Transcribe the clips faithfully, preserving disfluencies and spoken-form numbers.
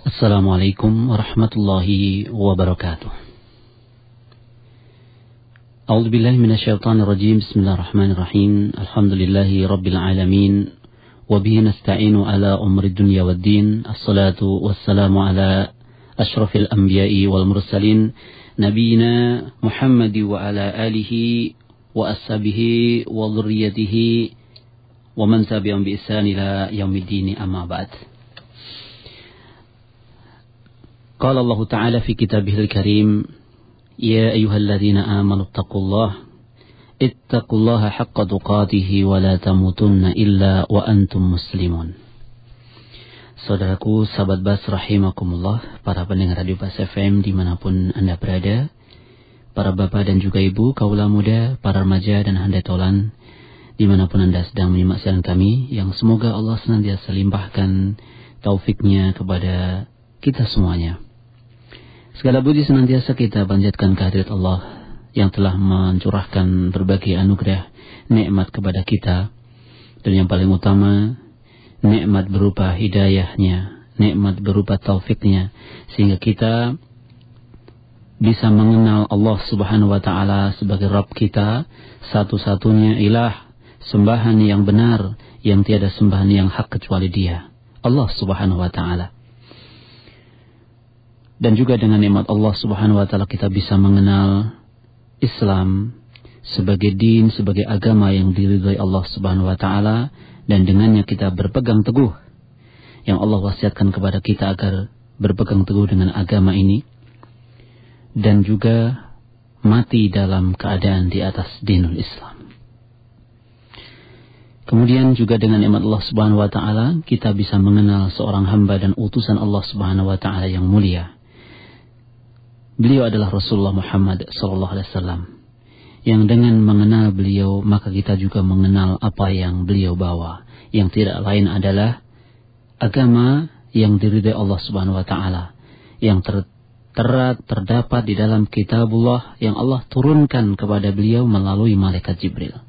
Assalamualaikum warahmatullahi wabarakatuh. A'udzu billahi minasyaitonir rajim. Bismillahirrahmanirrahim. Alhamdulillahi rabbil alamin. Wa bihi nasta'inu ala umri dunya waddin. Assalatu wassalamu ala asyrafil anbiya'i wal mursalin nabiyina Muhammad wa ala alihi wa ashabihi wa dhurriyyatihi wa man tabi'ahum bi ihsan ila yaumiddin, amma ba'd. Qala Allah Ta'ala fi kitabihil karim, ya ayyuhalladzina amanu ittaqullaha ittaqullaha haqqa tuqatih wa la tamutunna illa wa antum muslimun. Saudaraku, sahabat Bas rahimakumullah, para pendengar Radio Bas F M dimanapun Anda berada, para bapak dan juga ibu, kaula muda, para remaja dan handai tolan, dimanapun Anda sedang menyimak siaran kami, yang semoga Allah senantiasa limpahkan taufiknya kepada kita semuanya. Segala puji senantiasa kita panjatkan kehadirat Allah yang telah mencurahkan berbagai anugerah nikmat kepada kita, dan yang paling utama nikmat berupa hidayahnya, nikmat berupa taufiknya, sehingga kita bisa mengenal Allah Subhanahu wa Ta'ala sebagai Rabb kita, satu-satunya ilah, sembahan yang benar, yang tiada sembahan yang hak kecuali Dia, Allah Subhanahu wa Ta'ala. Dan juga dengan nikmat Allah Subhanahu wa Ta'ala kita bisa mengenal Islam sebagai din, sebagai agama yang diridhai Allah Subhanahu wa Ta'ala, dan dengannya kita berpegang teguh, yang Allah wasiatkan kepada kita agar berpegang teguh dengan agama ini, dan juga mati dalam keadaan di atas dinul Islam. Kemudian juga dengan nikmat Allah Subhanahu wa Ta'ala kita bisa mengenal seorang hamba dan utusan Allah Subhanahu wa Ta'ala yang mulia. Beliau adalah Rasulullah Muhammad sallallahu alaihi wasallam, yang dengan mengenal beliau maka kita juga mengenal apa yang beliau bawa, yang tidak lain adalah agama yang diridhai Allah Subhanahu wa Ta'ala, yang tertera terdapat di dalam kitabullah yang Allah turunkan kepada beliau melalui malaikat Jibril.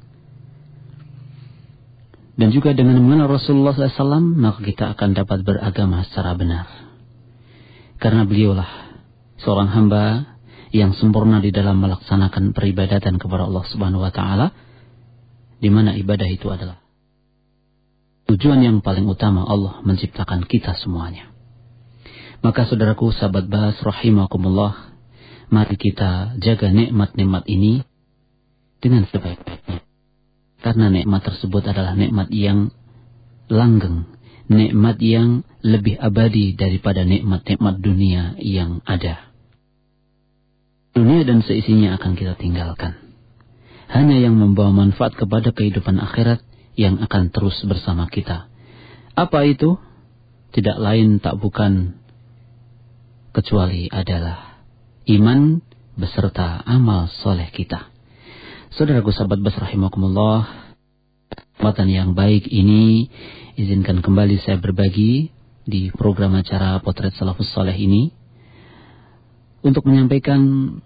Dan juga dengan mengenal Rasulullah sallallahu alaihi wasallam maka kita akan dapat beragama secara benar, karena beliaulah seorang hamba yang sempurna di dalam melaksanakan peribadatan kepada Allah Subhanahu wa Ta'ala, di mana ibadah itu adalah tujuan yang paling utama Allah menciptakan kita semuanya. Maka saudaraku, sahabat Bas rahimakumullah, mari kita jaga nikmat-nikmat ini dengan sebaik-baiknya, karena nikmat tersebut adalah nikmat yang langgeng, nikmat yang lebih abadi daripada nikmat-nikmat dunia yang ada. Dunia dan seisinya akan kita tinggalkan. Hanya yang membawa manfaat kepada kehidupan akhirat yang akan terus bersama kita. Apa itu? Tidak lain tak bukan kecuali adalah iman beserta amal soleh kita. Saudaraku sahabat Bas rahimakumullah, kesempatan yang baik ini izinkan kembali saya berbagi di program acara Potret Salafus Saleh ini untuk menyampaikan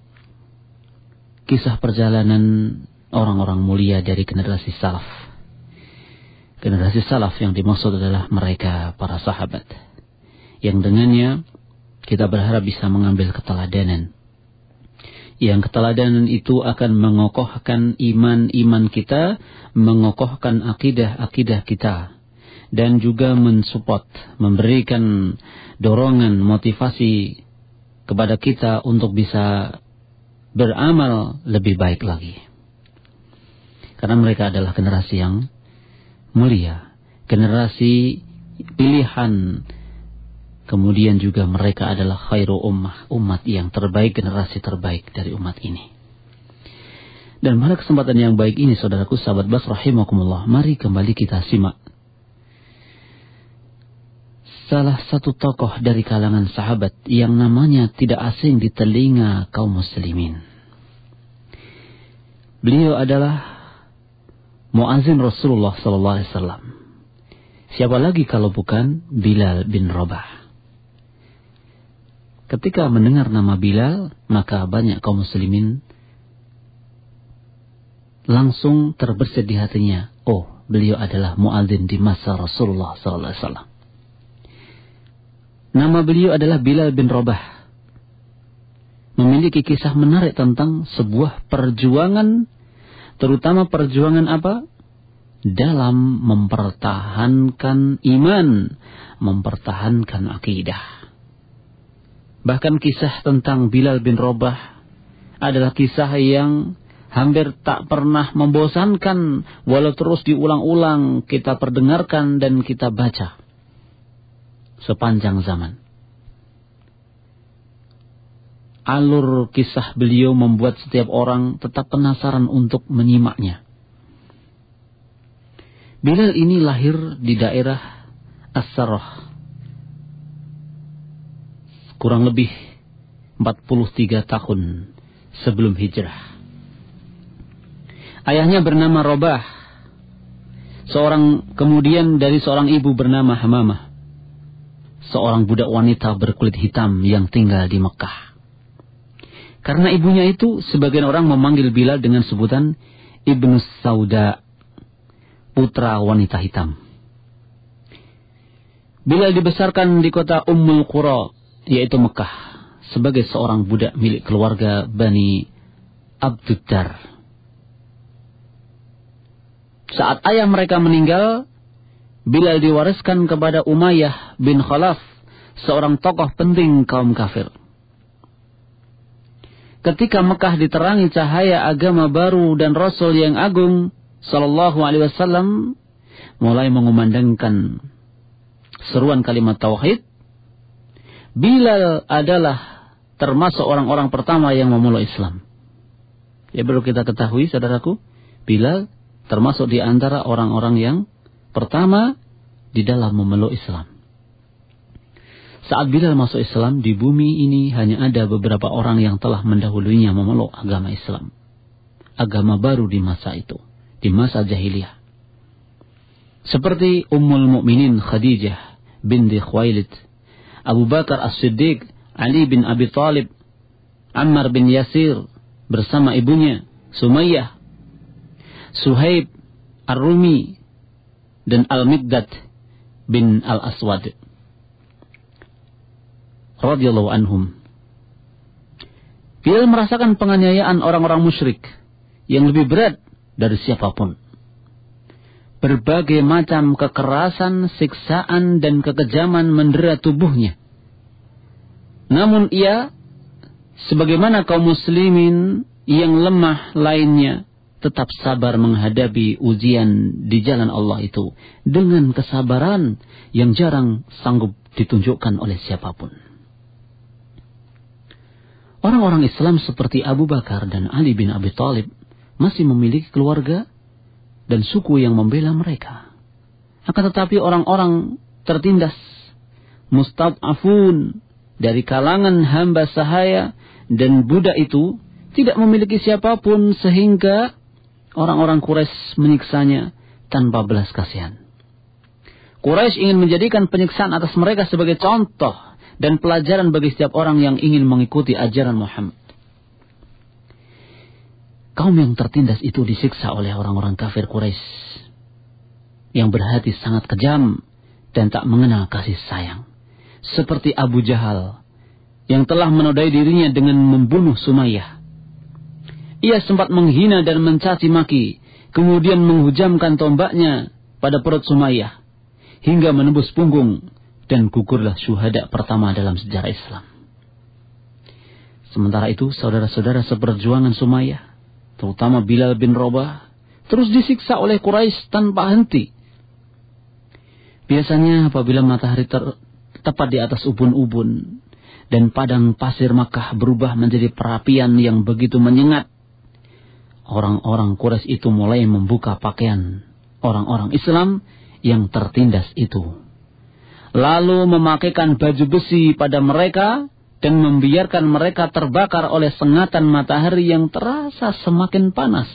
kisah perjalanan orang-orang mulia dari generasi salaf. Generasi salaf yang dimaksud adalah mereka para sahabat, yang dengannya kita berharap bisa mengambil keteladanan. Yang keteladanan itu akan mengokohkan iman-iman kita, mengokohkan akidah-akidah kita, dan juga mensupport, memberikan dorongan, motivasi kepada kita untuk bisa beramal lebih baik lagi. Karena mereka adalah generasi yang mulia, generasi pilihan. Kemudian juga mereka adalah khairu ummah, umat yang terbaik, generasi terbaik dari umat ini. Dan pada kesempatan yang baik ini, saudaraku sahabat Bas rahimakumullah, mari kembali kita simak salah satu tokoh dari kalangan sahabat yang namanya tidak asing di telinga kaum muslimin. Beliau adalah muazin Rasulullah sallallahu alaihi wasallam. Siapa lagi kalau bukan Bilal bin Rabah. Ketika mendengar nama Bilal, maka banyak kaum muslimin langsung terbersit di hatinya, oh, beliau adalah muazin di masa Rasulullah sallallahu alaihi wasallam. Nama beliau adalah Bilal bin Rabah. Memiliki kisah menarik tentang sebuah perjuangan, terutama perjuangan apa? Dalam mempertahankan iman, mempertahankan akidah. Bahkan kisah tentang Bilal bin Rabah adalah kisah yang hampir tak pernah membosankan, walau terus diulang-ulang kita perdengarkan dan kita baca sepanjang zaman. Alur kisah beliau membuat setiap orang tetap penasaran untuk menyimaknya. Bilal ini lahir di daerah As-Sarrah, kurang lebih empat puluh tiga tahun sebelum hijrah. Ayahnya bernama Rabah, seorang kemudian dari seorang ibu bernama Hamamah, seorang budak wanita berkulit hitam yang tinggal di Mekah. Karena ibunya itu, sebagian orang memanggil Bilal dengan sebutan Ibnu Sauda, putra wanita hitam. Bilal dibesarkan di kota Ummul Qura, yaitu Mekah, sebagai seorang budak milik keluarga Bani Abduddar. Saat ayah mereka meninggal, Bilal diwariskan kepada Umayyah bin Khalaf, seorang tokoh penting kaum kafir. Ketika Mekah diterangi cahaya agama baru dan Rasul yang agung sallallahu alaihi wasallam mulai mengumandangkan seruan kalimat tauhid, Bilal adalah termasuk orang-orang pertama yang memeluk Islam. Ya, perlu kita ketahui saudaraku, Bilal termasuk di antara orang-orang yang pertama di dalam memeluk Islam. Saat Bilal masuk Islam, di bumi ini hanya ada beberapa orang yang telah mendahulunya memeluk agama Islam. Agama baru di masa itu, di masa jahiliyah. Seperti Ummul Mukminin Khadijah binti Khuwailid, Abu Bakar As-Siddiq, Ali bin Abi Thalib, Ammar bin Yasir bersama ibunya Sumayyah, Suhaib Ar-Rumi, dan Al-Miqdad bin Al-Aswad radhiyallahu anhum. Bilal merasakan penganiayaan orang-orang musyrik yang lebih berat dari siapapun. Berbagai macam kekerasan, siksaan, dan kekejaman mendera tubuhnya. Namun ia, sebagaimana kaum muslimin yang lemah lainnya, tetap sabar menghadapi ujian di jalan Allah itu dengan kesabaran yang jarang sanggup ditunjukkan oleh siapapun. Orang-orang Islam seperti Abu Bakar dan Ali bin Abi Thalib masih memiliki keluarga dan suku yang membela mereka. Akan tetapi orang-orang tertindas, mustad'afun, dari kalangan hamba sahaya dan budak itu tidak memiliki siapapun, sehingga orang-orang Quraisy menyiksanya tanpa belas kasihan. Quraisy ingin menjadikan penyiksaan atas mereka sebagai contoh dan pelajaran bagi setiap orang yang ingin mengikuti ajaran Muhammad. Kaum yang tertindas itu disiksa oleh orang-orang kafir Quraisy yang berhati sangat kejam dan tak mengenal kasih sayang. Seperti Abu Jahal yang telah menodai dirinya dengan membunuh Sumayyah. Ia sempat menghina dan mencaci maki, kemudian menghujamkan tombaknya pada perut Sumayyah hingga menembus punggung, dan gugurlah syuhada pertama dalam sejarah Islam. Sementara itu, saudara-saudara seperjuangan Sumayyah, terutama Bilal bin Rabah, terus disiksa oleh Quraisy tanpa henti. Biasanya apabila matahari ter- tepat di atas ubun-ubun dan padang pasir Makkah berubah menjadi perapian yang begitu menyengat, orang-orang Quraisy itu mulai membuka pakaian orang-orang Islam yang tertindas itu, lalu memakaikan baju besi pada mereka dan membiarkan mereka terbakar oleh sengatan matahari yang terasa semakin panas.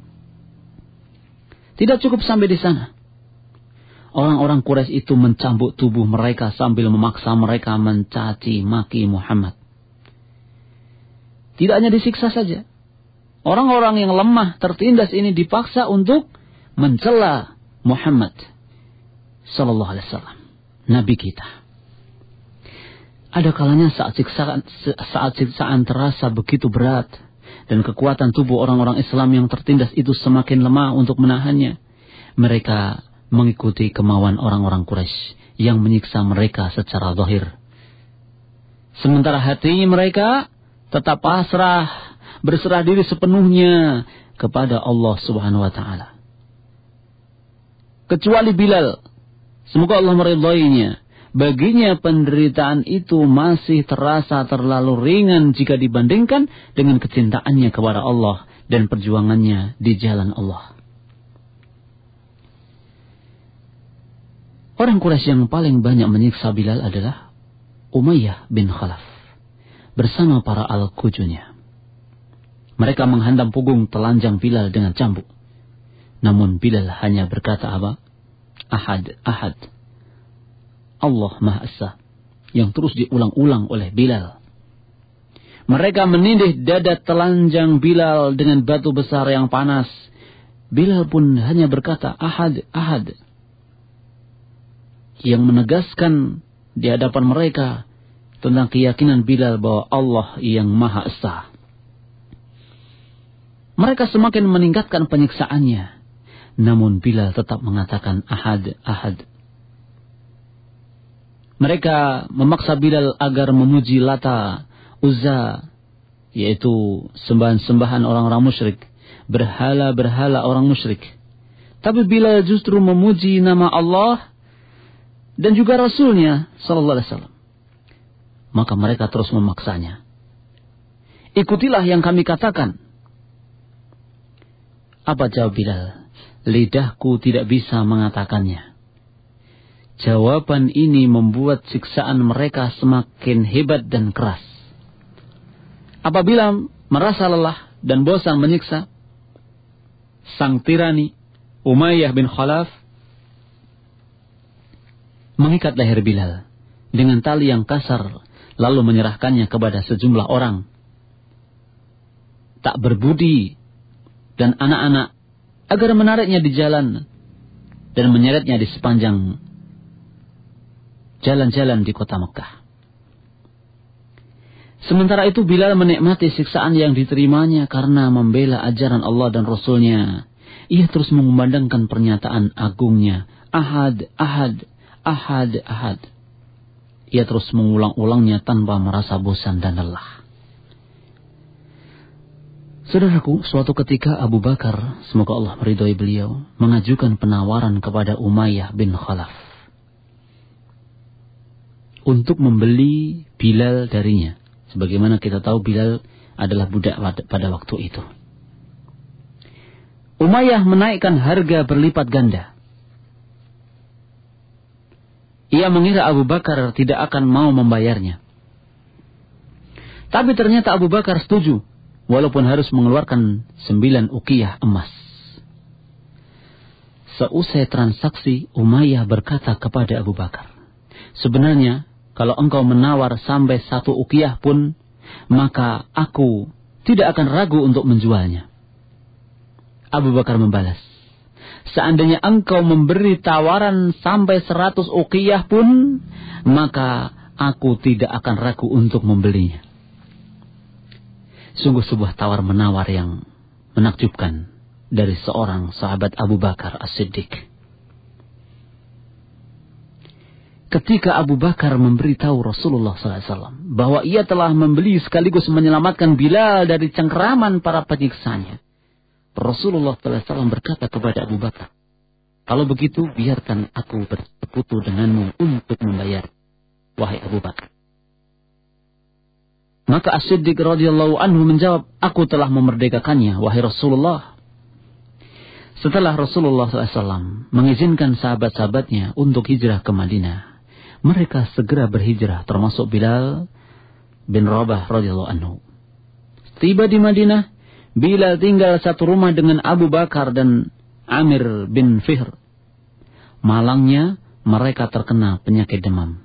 Tidak cukup sampai di sana. Orang-orang Quraisy itu mencambuk tubuh mereka sambil memaksa mereka mencaci maki Muhammad. Tidak hanya disiksa saja. Orang-orang yang lemah tertindas ini dipaksa untuk mencela Muhammad sallallahu alaihi wasallam, Nabi kita. Ada kalanya saat siksaan, saat siksaan terasa begitu berat dan kekuatan tubuh orang-orang Islam yang tertindas itu semakin lemah untuk menahannya, mereka mengikuti kemauan orang-orang Quraisy yang menyiksa mereka secara zahir. Sementara hati mereka tetap pasrah, berserah diri sepenuhnya kepada Allah Subhanahu wa taala. Kecuali Bilal, semoga Allah meridhoinya, baginya penderitaan itu masih terasa terlalu ringan jika dibandingkan dengan kecintaannya kepada Allah dan perjuangannya di jalan Allah. Orang Quraisy yang paling banyak menyiksa Bilal adalah Umayyah bin Khalaf bersama para al-Qujunya. Mereka menghantam punggung telanjang Bilal dengan cambuk. Namun Bilal hanya berkata apa? Ahad, ahad. Allah Maha Esa. Yang terus diulang-ulang oleh Bilal. Mereka menindih dada telanjang Bilal dengan batu besar yang panas. Bilal pun hanya berkata ahad, ahad. Yang menegaskan di hadapan mereka tentang keyakinan Bilal bahwa Allah yang Maha Esa. Mereka semakin meningkatkan penyiksaannya. Namun Bilal tetap mengatakan ahad, ahad. Mereka memaksa Bilal agar memuji Lata, Uzza, yaitu sembahan-sembahan orang-orang musyrik, berhala-berhala orang musyrik. Tapi Bilal justru memuji nama Allah dan juga Rasulnya sallallahu alaihi wasallam. Maka mereka terus memaksanya. Ikutilah yang kami katakan. Apa jawab Bilal? Lidahku tidak bisa mengatakannya. Jawaban ini membuat siksaan mereka semakin hebat dan keras. Apabila merasa lelah dan bosan menyiksa, sang tirani Umayyah bin Khalaf mengikat leher Bilal dengan tali yang kasar, lalu menyerahkannya kepada sejumlah orang tak berbudi dan anak-anak agar menariknya di jalan dan menyeretnya di sepanjang jalan-jalan di kota Mekah. Sementara itu Bilal menikmati siksaan yang diterimanya karena membela ajaran Allah dan Rasulnya. Ia terus mengumandangkan pernyataan agungnya, ahad, ahad, ahad, ahad. Ia terus mengulang-ulangnya tanpa merasa bosan dan lelah. Saudaraku, suatu ketika Abu Bakar, semoga Allah meridhoi beliau, mengajukan penawaran kepada Umayyah bin Khalaf untuk membeli Bilal darinya. Sebagaimana kita tahu Bilal adalah budak pada waktu itu. Umayyah menaikkan harga berlipat ganda. Ia mengira Abu Bakar tidak akan mau membayarnya. Tapi ternyata Abu Bakar setuju, walaupun harus mengeluarkan sembilan uqiyah emas. Seusai transaksi, Umayyah berkata kepada Abu Bakar, sebenarnya kalau engkau menawar sampai satu uqiyah pun, maka aku tidak akan ragu untuk menjualnya. Abu Bakar membalas, seandainya engkau memberi tawaran sampai seratus uqiyah pun, maka aku tidak akan ragu untuk membelinya. Sungguh sebuah tawar-menawar yang menakjubkan dari seorang sahabat Abu Bakar As-Siddiq. Ketika Abu Bakar memberitahu Rasulullah sallallahu alaihi wasallam bahwa ia telah membeli sekaligus menyelamatkan Bilal dari cengkeraman para penyiksanya, Rasulullah sallallahu alaihi wasallam berkata kepada Abu Bakar, kalau begitu biarkan aku bersekutu denganmu untuk membayar, wahai Abu Bakar. Maka As-Siddiq radhiyallahu anhu menjawab, aku telah memerdekakannya, wahai Rasulullah. Setelah Rasulullah sallallahu alaihi wasallam mengizinkan sahabat-sahabatnya untuk hijrah ke Madinah, mereka segera berhijrah, termasuk Bilal bin Rabah radhiyallahu anhu. Tiba di Madinah, Bilal tinggal satu rumah dengan Abu Bakar dan Amir bin Fihr. Malangnya mereka terkena penyakit demam.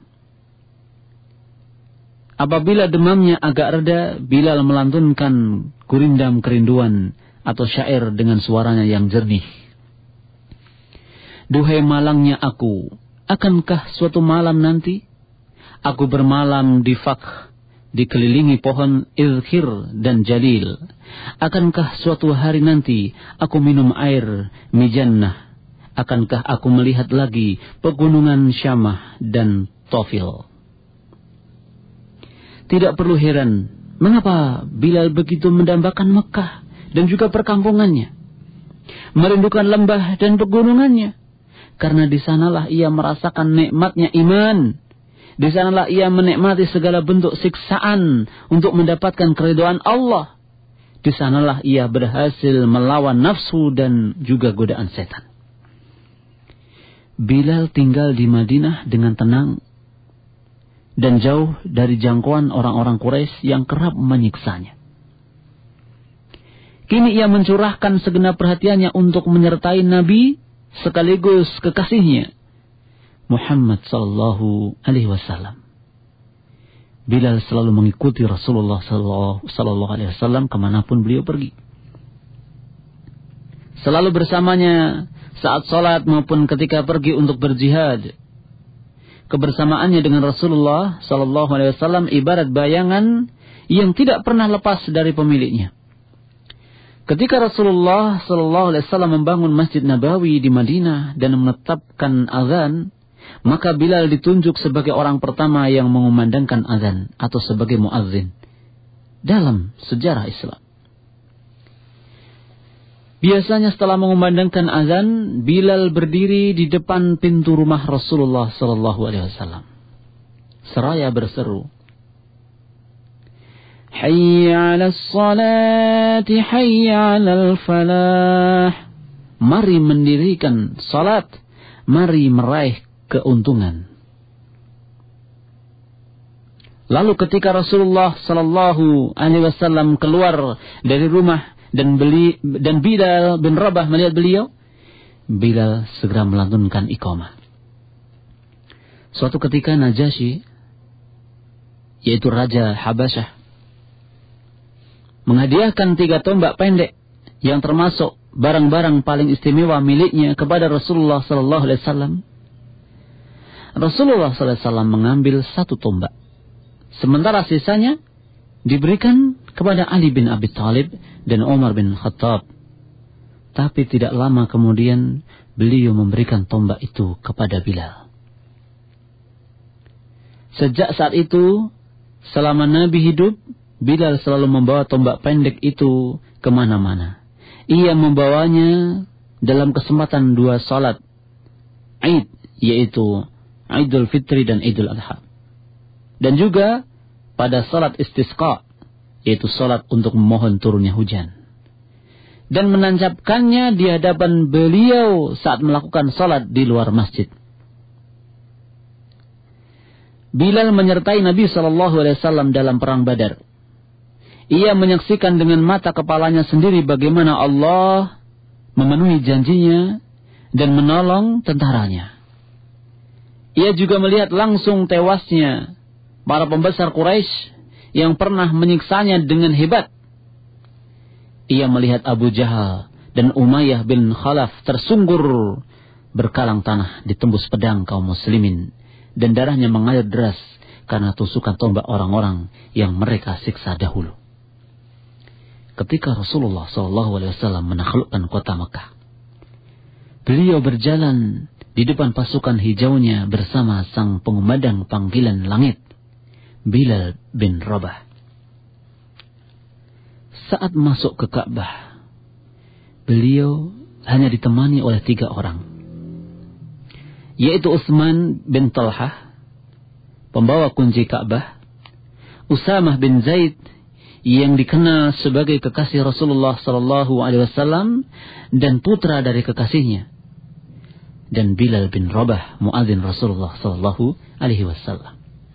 Apabila demamnya agak reda, Bilal melantunkan gurindam kerinduan atau syair dengan suaranya yang jernih. Duhai malangnya aku, akankah suatu malam nanti Aku bermalam di Fakh, dikelilingi pohon izhir dan jalil. Akankah suatu hari nanti aku minum air mijannah? Akankah aku melihat lagi pegunungan Syamah dan Tofil? Tidak perlu heran mengapa Bilal begitu mendambakan Mekah dan juga perkampungannya, merindukan lembah dan pegunungannya, karena di sanalah ia merasakan nikmatnya iman. Di sanalah ia menikmati segala bentuk siksaan untuk mendapatkan keridhaan Allah. Di sanalah ia berhasil melawan nafsu dan juga godaan setan. Bilal tinggal di Madinah dengan tenang dan jauh dari jangkauan orang-orang Quraisy yang kerap menyiksanya. Kini ia mencurahkan segenap perhatiannya untuk menyertai Nabi sekaligus kekasihnya, Muhammad sallallahu alaihi wasallam. Bilal selalu mengikuti Rasulullah sallallahu alaihi wasallam kemanapun beliau pergi. Selalu bersamanya saat sholat maupun ketika pergi untuk berjihad. Kebersamaannya dengan Rasulullah sallallahu alaihi wasallam ibarat bayangan yang tidak pernah lepas dari pemiliknya. Ketika Rasulullah sallallahu alaihi wasallam membangun Masjid Nabawi di Madinah dan menetapkan azan, maka Bilal ditunjuk sebagai orang pertama yang mengumandangkan azan atau sebagai muazzin dalam sejarah Islam. Biasanya setelah mengumandangkan azan, Bilal berdiri di depan pintu rumah Rasulullah sallallahu alaihi wasallam seraya berseru, "Hayya 'alas salati, hayya 'alal falah." Mari mendirikan salat, mari meraih keuntungan. Lalu ketika Rasulullah sallallahu alaihi wasallam keluar dari rumah dan beli dan Bilal bin Rabah melihat beliau, Bilal segera melantunkan iqamah. Suatu ketika Najasyi, yaitu Raja Habasyah, menghadiahkan tiga tombak pendek yang termasuk barang-barang paling istimewa miliknya kepada Rasulullah sallallahu alaihi wasallam. Rasulullah sallallahu alaihi wasallam mengambil satu tombak, sementara sisanya diberikan kepada Ali bin Abi Thalib dan Umar bin Khattab. Tapi tidak lama kemudian beliau memberikan tombak itu kepada Bilal. Sejak saat itu, selama Nabi hidup, Bilal selalu membawa tombak pendek itu kemana-mana. Ia membawanya dalam kesempatan dua salat Id, yaitu Idul Fitri dan Idul Adha. Dan juga pada salat istisqa, yaitu salat untuk memohon turunnya hujan. Dan menancapkannya di hadapan beliau saat melakukan salat di luar masjid. Bilal menyertai Nabi sallallahu alaihi wasallam dalam perang Badar. Ia menyaksikan dengan mata kepalanya sendiri bagaimana Allah memenuhi janjinya dan menolong tentaranya. Ia juga melihat langsung tewasnya para pembesar Quraisy yang pernah menyiksanya dengan hebat. Ia melihat Abu Jahal dan Umayyah bin Khalaf tersungkur berkalang tanah ditembus pedang kaum muslimin, dan darahnya mengalir deras karena tusukan tombak orang-orang yang mereka siksa dahulu. Ketika Rasulullah shallallahu alaihi wasallam menaklukkan kota Mekah, beliau berjalan di depan pasukan hijaunya bersama sang pengumandang panggilan langit, Bilal bin Rabah. Saat masuk ke Ka'bah, beliau hanya ditemani oleh tiga orang, yaitu Utsman bin Talhah, pembawa kunci Ka'bah, Usamah bin Zaid yang dikenal sebagai kekasih Rasulullah sallallahu alaihi wasallam dan putra dari kekasihnya, dan Bilal bin Rabah, muadzin Rasulullah sallallahu alaihi wasallam.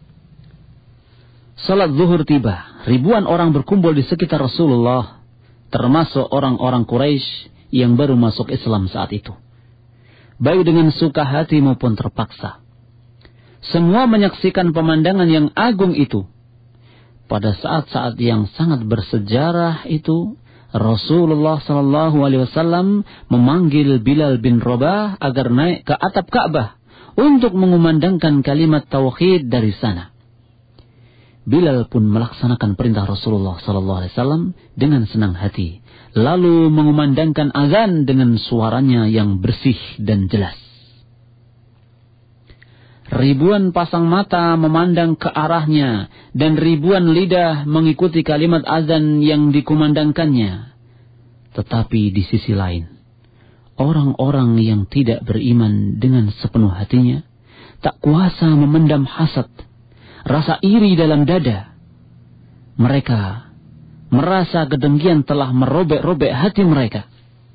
Salat zuhur tiba, ribuan orang berkumpul di sekitar Rasulullah, termasuk orang-orang Quraisy yang baru masuk Islam saat itu, baik dengan suka hati maupun terpaksa. Semua menyaksikan pemandangan yang agung itu. Pada saat-saat yang sangat bersejarah itu, Rasulullah sallallahu alaihi wasallam memanggil Bilal bin Rabah agar naik ke atap Ka'bah untuk mengumandangkan kalimat tauhid dari sana. Bilal pun melaksanakan perintah Rasulullah sallallahu alaihi wasallam dengan senang hati, lalu mengumandangkan azan dengan suaranya yang bersih dan jelas. Ribuan pasang mata memandang ke arahnya dan ribuan lidah mengikuti kalimat azan yang dikumandangkannya. Tetapi di sisi lain, orang-orang yang tidak beriman dengan sepenuh hatinya tak kuasa memendam hasad, rasa iri dalam dada. Mereka merasa kedengkian telah merobek-robek hati mereka.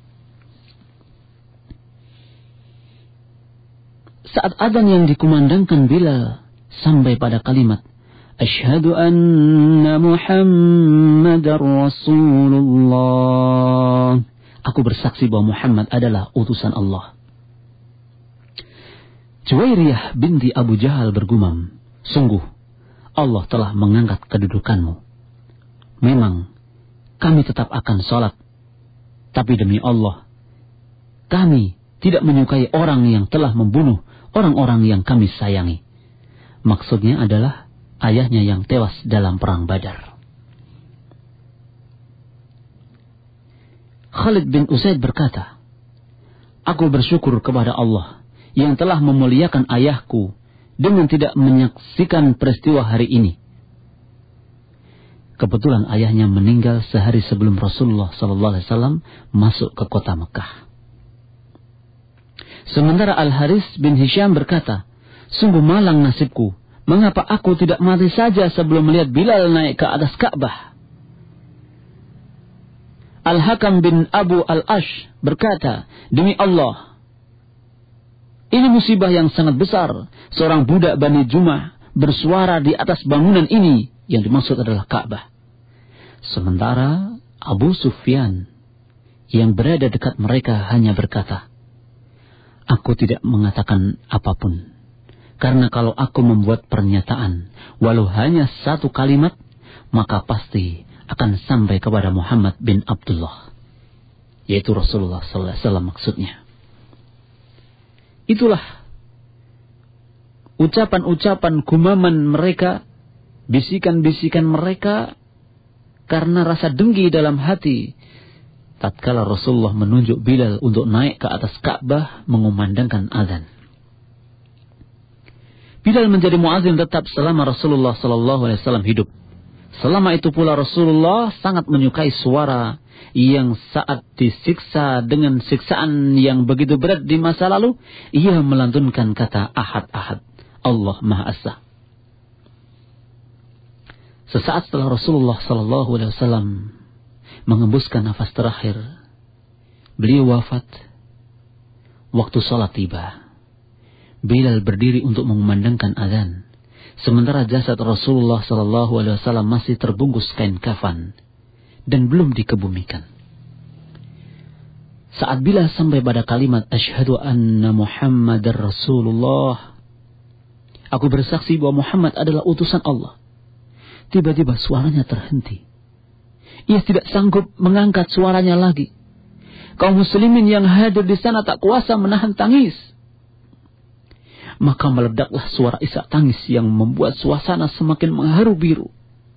Saat adzan yang dikumandangkan Bilal sampai pada kalimat Asyhadu anna Muhammadar Rasulullah, aku bersaksi bahwa Muhammad adalah utusan Allah. Juwairiyah binti Abu Jahal bergumam, sungguh Allah telah mengangkat kedudukanmu. Memang kami tetap akan sholat, tapi demi Allah kami tidak menyukai orang yang telah membunuh orang-orang yang kami sayangi. Maksudnya adalah ayahnya yang tewas dalam perang Badar. Khalid bin Usaid berkata, aku bersyukur kepada Allah yang telah memuliakan ayahku dengan tidak menyaksikan peristiwa hari ini. Kebetulan ayahnya meninggal sehari sebelum Rasulullah sallallahu alaihi wasallam masuk ke kota Mekah. Sementara Al-Haris bin Hisham berkata, sungguh malang nasibku, mengapa aku tidak mati saja sebelum melihat Bilal naik ke atas Ka'bah. Al-Hakam bin Abu Al-Ash berkata, demi Allah, ini musibah yang sangat besar. Seorang budak Bani Jumah bersuara di atas bangunan ini, yang dimaksud adalah Ka'bah. Sementara Abu Sufyan yang berada dekat mereka hanya berkata, aku tidak mengatakan apapun. Karena kalau aku membuat pernyataan, walau hanya satu kalimat, maka pasti akan sampai kepada Muhammad bin Abdullah, yaitu Rasulullah sallallahu alaihi wasallam maksudnya. Itulah ucapan-ucapan gumaman mereka, bisikan-bisikan mereka, karena rasa dengki dalam hati. Tatkala Rasulullah menunjuk Bilal untuk naik ke atas Ka'bah mengumandangkan azan. Bilal menjadi muazin tetap selama Rasulullah sallallahu alaihi wasallam hidup. Selama itu pula Rasulullah sangat menyukai suara yang saat disiksa dengan siksaan yang begitu berat di masa lalu, ia melantunkan kata ahad-ahad, Allah Maha Esa. Sesaat setelah Rasulullah sallallahu alaihi wasallam mengembuskan nafas terakhir, beliau wafat. Waktu salat tiba, Bilal berdiri untuk mengumandangkan azan, sementara jasad Rasulullah sallallahu alaihi wasallam masih terbungkus kain kafan dan belum dikebumikan. Saat Bilal sampai pada kalimat asyhadu anna Muhammadar Rasulullah, aku bersaksi bahwa Muhammad adalah utusan Allah, tiba-tiba suaranya terhenti. Ia tidak sanggup mengangkat suaranya lagi. Kaum muslimin yang hadir di sana tak kuasa menahan tangis. Maka meledaklah suara isak tangis yang membuat suasana semakin mengharu biru.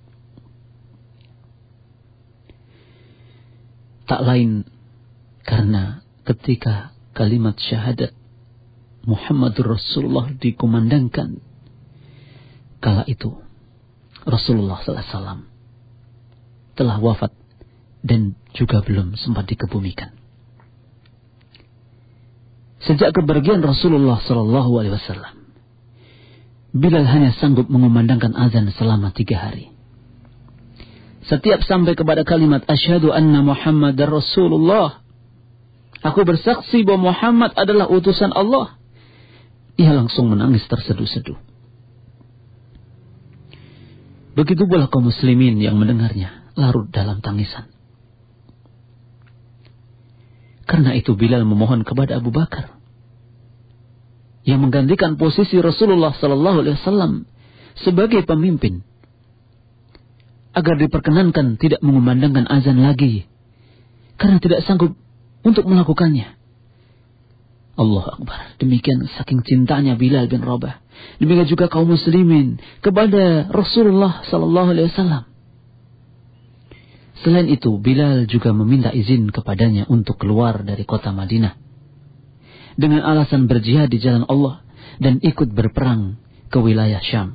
Tak lain karena ketika kalimat syahadat Muhammadur Rasulullah dikumandangkan, kala itu Rasulullah sallallahu alaihi wasallam telah wafat dan juga belum sempat dikebumikan. Sejak kepergian Rasulullah sallallahu alaihi wasallam, Bilal hanya sanggup mengumandangkan azan selama tiga hari. Setiap sampai kepada kalimat asyhadu anna Muhammadar Rasulullah, aku bersaksi bahwa Muhammad adalah utusan Allah, ia langsung menangis terseduh-seduh. Begitu pula kaum muslimin yang mendengarnya larut dalam tangisan. Karena itu Bilal memohon kepada Abu Bakar yang menggantikan posisi Rasulullah sallallahu alaihi wasallam sebagai pemimpin agar diperkenankan tidak mengumandangkan azan lagi karena tidak sanggup untuk melakukannya. Allah Akbar. Demikian saking cintanya Bilal bin Rabah. Demikian juga kaum muslimin kepada Rasulullah sallallahu alaihi wasallam. Selain itu, Bilal juga meminta izin kepadanya untuk keluar dari kota Madinah dengan alasan berjihad di jalan Allah dan ikut berperang ke wilayah Syam.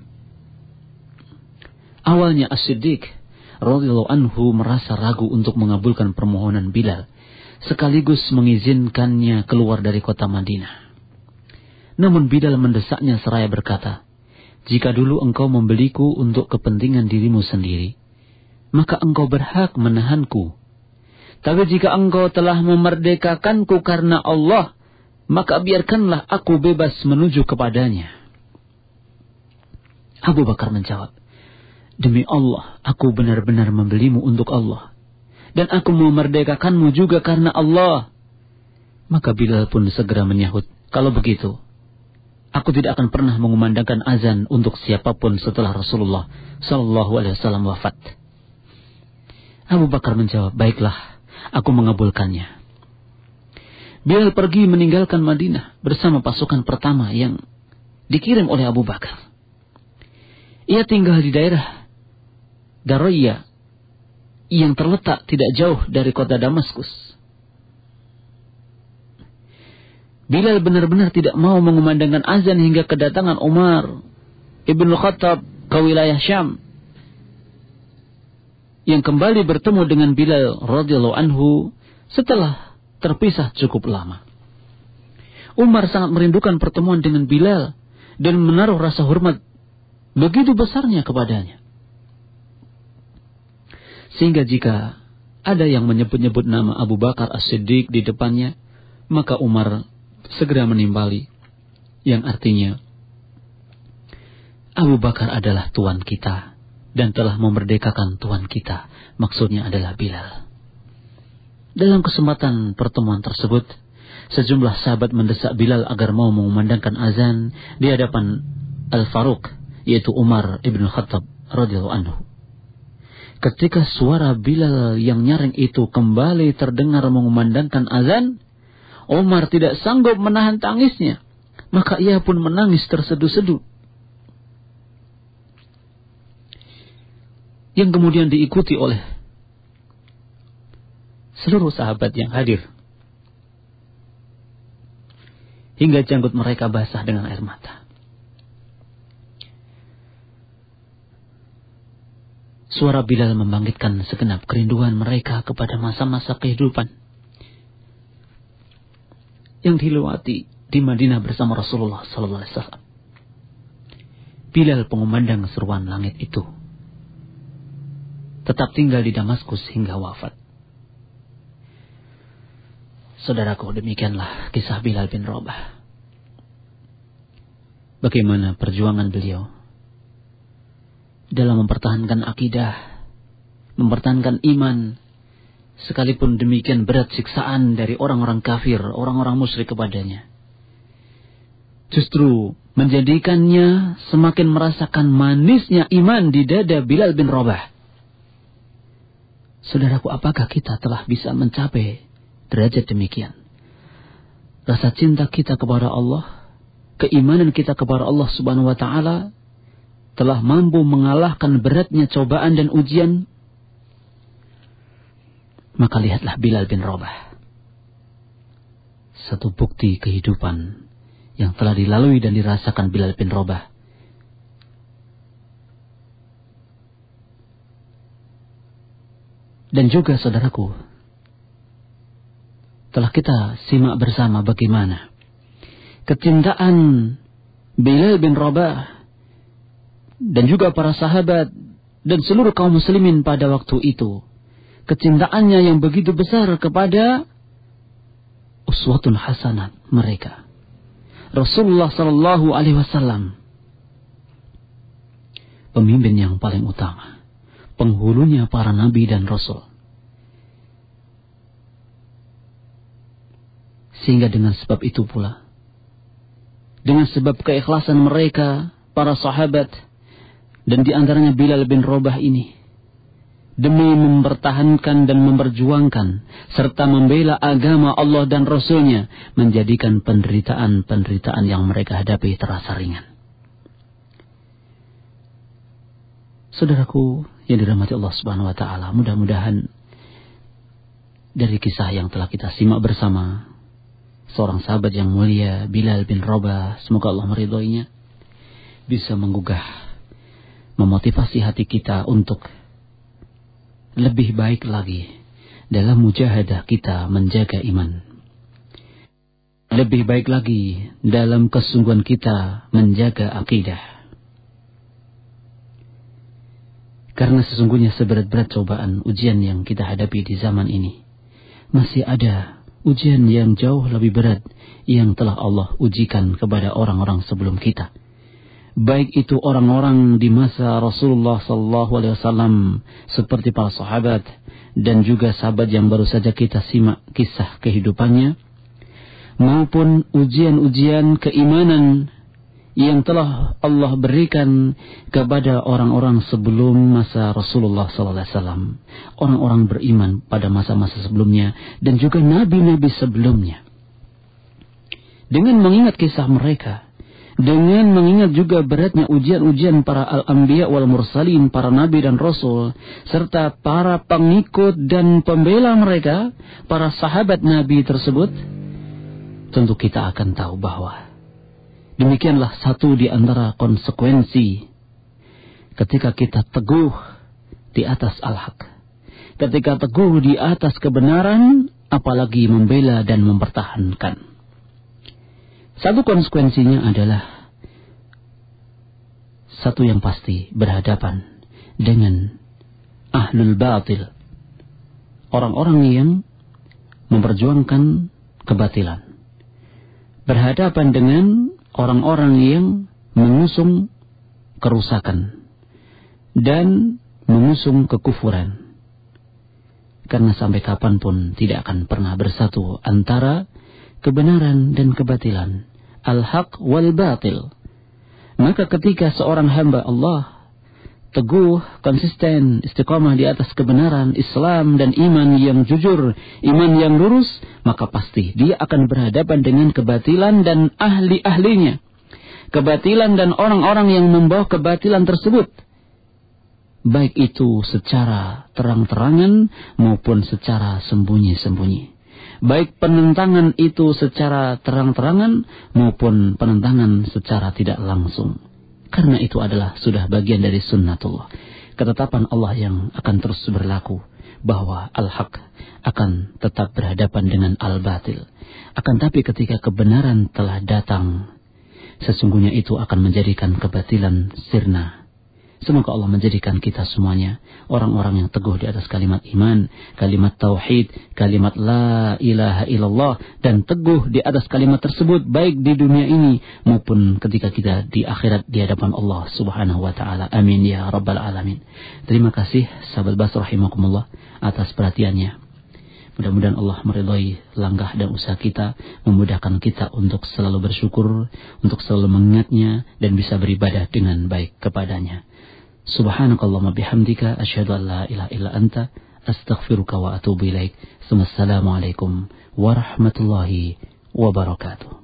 Awalnya As-Siddiq radhiyallahu anhu merasa ragu untuk mengabulkan permohonan Bilal, sekaligus mengizinkannya keluar dari kota Madinah. Namun Bilal mendesaknya seraya berkata, "Jika dulu engkau membeliku untuk kepentingan dirimu sendiri, maka engkau berhak menahanku. Tapi jika engkau telah memerdekakanku karena Allah, maka biarkanlah aku bebas menuju kepadanya." Abu Bakar menjawab, "Demi Allah, aku benar-benar membelimu untuk Allah. Dan aku memerdekakanmu juga karena Allah." Maka Bilal pun segera menyahut, "Kalau begitu, aku tidak akan pernah mengumandangkan azan untuk siapapun setelah Rasulullah sallallahu alaihi wasallam wafat." Abu Bakar menjawab, "Baiklah, aku mengabulkannya." Bilal pergi meninggalkan Madinah bersama pasukan pertama yang dikirim oleh Abu Bakar. Ia tinggal di daerah Daraya yang terletak tidak jauh dari kota Damaskus. Bilal benar-benar tidak mau mengumandangkan azan hingga kedatangan Umar Ibn Khattab ke wilayah Syam, yang kembali bertemu dengan Bilal radhiyallahu anhu setelah terpisah cukup lama. Umar sangat merindukan pertemuan dengan Bilal dan menaruh rasa hormat begitu besarnya kepadanya. Sehingga jika ada yang menyebut-nyebut nama Abu Bakar As-Siddiq di depannya, maka Umar segera menimbali, yang artinya, Abu Bakar adalah tuan kita dan telah memerdekakan tuan kita. Maksudnya adalah Bilal. Dalam kesempatan pertemuan tersebut, sejumlah sahabat mendesak Bilal agar mau mengumandangkan azan di hadapan Al-Faruq, yaitu Umar Ibn Khattab radhiyallahu anhu. Ketika suara Bilal yang nyaring itu kembali terdengar mengumandangkan azan, Umar tidak sanggup menahan tangisnya, maka ia pun menangis terseduh-seduh. Yang kemudian diikuti oleh seluruh sahabat yang hadir, hingga janggut mereka basah dengan air mata. Suara Bilal membangkitkan segenap kerinduan mereka kepada masa-masa kehidupan yang dilewati di Madinah bersama Rasulullah sallallahu alaihi wasallam. Bilal, pengumandang seruan langit itu, tetap tinggal di Damaskus hingga wafat. Saudaraku, demikianlah kisah Bilal bin Rabah. Bagaimana perjuangan beliau dalam mempertahankan akidah, mempertahankan iman, sekalipun demikian berat siksaan dari orang-orang kafir, orang-orang musyrik kepadanya. Justru menjadikannya semakin merasakan manisnya iman di dada Bilal bin Rabah. Saudaraku, apakah kita telah bisa mencapai derajat demikian? Rasa cinta kita kepada Allah, keimanan kita kepada Allah Subhanahu wa ta'ala telah mampu mengalahkan beratnya cobaan dan ujian. Maka lihatlah Bilal bin Rabah, satu bukti kehidupan yang telah dilalui dan dirasakan Bilal bin Rabah. Dan juga saudaraku, telah kita simak bersama bagaimana kecintaan Bilal bin Rabah dan juga para sahabat dan seluruh kaum muslimin pada waktu itu. Kecintaannya yang begitu besar kepada uswatun hasanah mereka, Rasulullah sallallahu alaihi wasallam, pemimpin yang paling utama, penghulunya para nabi dan rasul. Sehingga dengan sebab itu pula, dengan sebab keikhlasan mereka, para sahabat, dan di antaranya Bilal bin Rabah ini, demi mempertahankan dan memperjuangkan serta membela agama Allah dan Rasul-Nya, menjadikan penderitaan-penderitaan yang mereka hadapi terasa ringan. Saudaraku yang dirahmati Allah Subhanahu wa taala, mudah-mudahan dari kisah yang telah kita simak bersama seorang sahabat yang mulia, Bilal bin Rabah, semoga Allah meridhoinya, bisa menggugah, memotivasi hati kita untuk lebih baik lagi dalam mujahadah kita menjaga iman. Lebih baik lagi dalam kesungguhan kita menjaga akidah. Karena sesungguhnya seberat-berat cobaan ujian yang kita hadapi di zaman ini, masih ada ujian yang jauh lebih berat yang telah Allah ujikan kepada orang-orang sebelum kita. Baik itu orang-orang di masa Rasulullah sallallahu alaihi wasallam seperti para sahabat dan juga sahabat yang baru saja kita simak kisah kehidupannya, maupun ujian-ujian keimanan yang telah Allah berikan kepada orang-orang sebelum masa Rasulullah sallallahu alaihi wasallam, orang-orang beriman pada masa-masa sebelumnya dan juga nabi-nabi sebelumnya. Dengan mengingat kisah mereka, dengan mengingat juga beratnya ujian-ujian para al-anbiya wal mursalin, para nabi dan rasul, serta para pengikut dan pembela mereka, para sahabat nabi tersebut, tentu kita akan tahu bahwa demikianlah satu di antara konsekuensi ketika kita teguh di atas al-haq, ketika teguh di atas kebenaran, apalagi membela dan mempertahankan. Satu konsekuensinya adalah satu yang pasti, berhadapan dengan ahlul batil, orang-orang yang memperjuangkan kebatilan, berhadapan dengan orang-orang yang mengusung kerusakan dan mengusung kekufuran. Karena sampai kapanpun tidak akan pernah bersatu antara kebenaran dan kebatilan, al-haq wal batil. Maka ketika seorang hamba Allah teguh, konsisten, istiqamah di atas kebenaran, Islam dan iman yang jujur, iman yang lurus, maka pasti dia akan berhadapan dengan kebatilan dan ahli-ahlinya. Kebatilan dan orang-orang yang membawa kebatilan tersebut, baik itu secara terang-terangan maupun secara sembunyi-sembunyi. Baik penentangan itu secara terang-terangan maupun penentangan secara tidak langsung. Karena itu adalah sudah bagian dari sunnatullah, ketetapan Allah yang akan terus berlaku, bahwa al-haq akan tetap berhadapan dengan al-batil. Akan tapi ketika kebenaran telah datang, sesungguhnya itu akan menjadikan kebatilan sirna. Semoga Allah menjadikan kita semuanya orang-orang yang teguh di atas kalimat iman, kalimat tauhid, kalimat la ilaha illallah, dan teguh di atas kalimat tersebut baik di dunia ini maupun ketika kita di akhirat di hadapan Allah Subhanahu wa taala. Amin ya rabbal alamin. Terima kasih sahabat Bas rahimakumullah atas perhatiannya. Mudah-mudahan Allah meridhai langkah dan usaha kita, memudahkan kita untuk selalu bersyukur, untuk selalu mengingatnya dan bisa beribadah dengan baik kepadanya. Subhanakallahumma bihamdika asyhadu an la ilaha illa anta astaghfiruka wa atubu ilaik. Wassalamualaikum warahmatullahi wabarakatuh.